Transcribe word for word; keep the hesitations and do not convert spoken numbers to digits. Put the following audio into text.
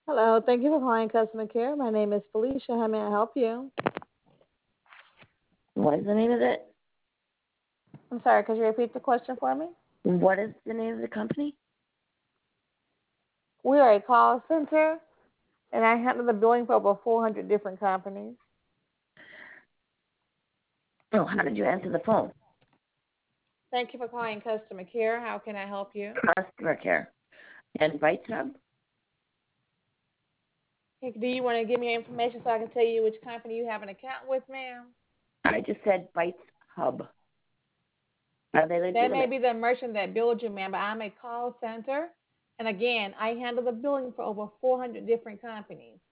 Hello, thank you for calling customer care. My name is Felicia. How may I help you? What is the name of it? I'm sorry, could you repeat the question for me? What is the name of the company? We are a call center, and I handle the billing for over four hundred different companies. Oh, how did you answer the phone? Thank you for calling customer care. How can I help you? Customer care. And Bite Hub? Hey, do you want to give me your information so I can tell you which company you have an account with, ma'am? I just said Bites Hub. Are they That may legitimate? be the merchant that billed you, ma'am, but I'm a call center. And again, I handle the billing for over four hundred different companies.